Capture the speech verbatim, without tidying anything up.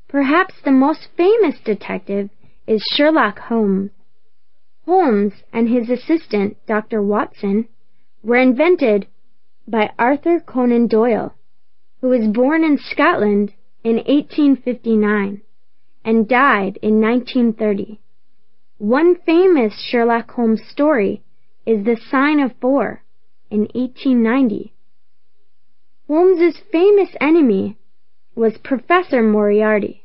Perhaps the most famous detective is Sherlock Holmes. Holmes and his assistant, Doctor Watson, were invented by Arthur Conan Doyle, who was born in Scotland in eighteen fifty-nine and died in nineteen thirty. One famous Sherlock Holmes story is The Sign of Four in eighteen ninety. Holmes's famous enemy was Professor Moriarty.